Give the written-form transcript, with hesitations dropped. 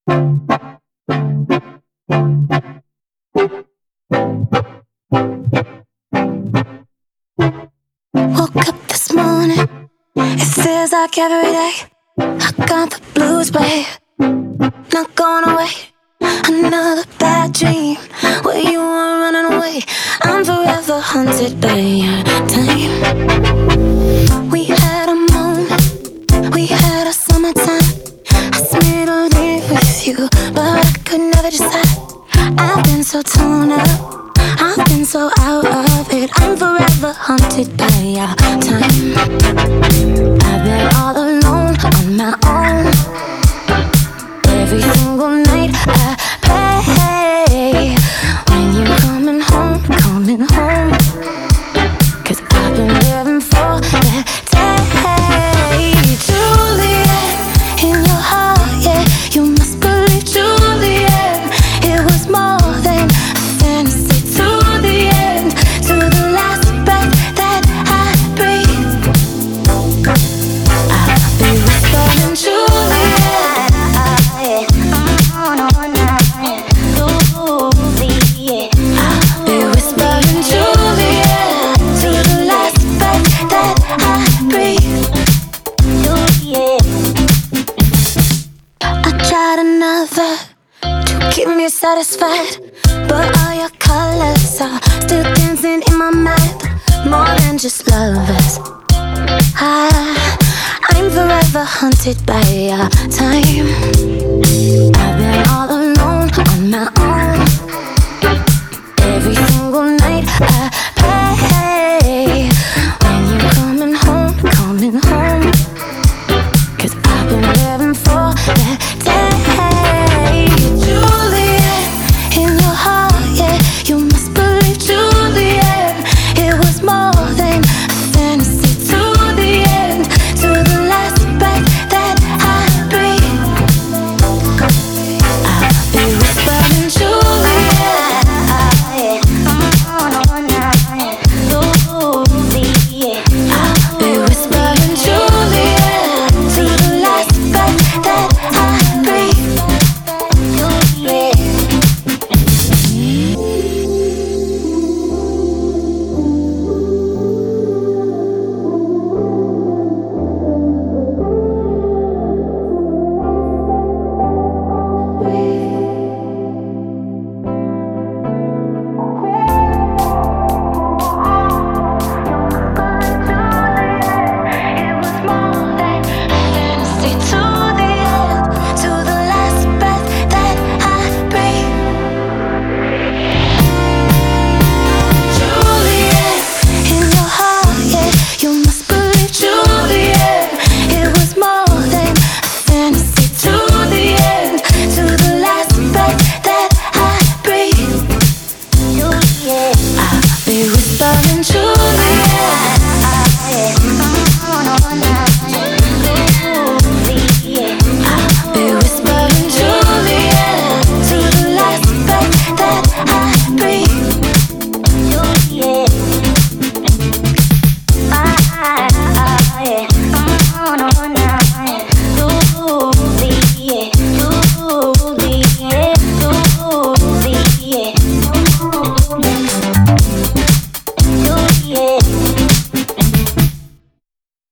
Woke up this morning, it feels like every day I got the blues, babe, not going away. Another bad dream where you were running away. I'm forever haunted by your time. We had a moment, we had a summertime. I spent all day with you, but I could never decide. I've been so torn up, I've been so out of it. I'm forever haunted by our time. I've been all alone on my own. Every single night I pray when you're coming home, coming home. 'Cause I've been living for that day. Juliet, in your heart, yeah, you must believe Juliet. It was more than a fantasy. To the end, to the last breath that I breathe, I'll be whispering Juliet. I'll be whispering Juliet to the last breath that I breathe. I tried another to keep me satisfied, but all your colors are still dancing in my mind. More than just lovers, I'm forever haunted by our time.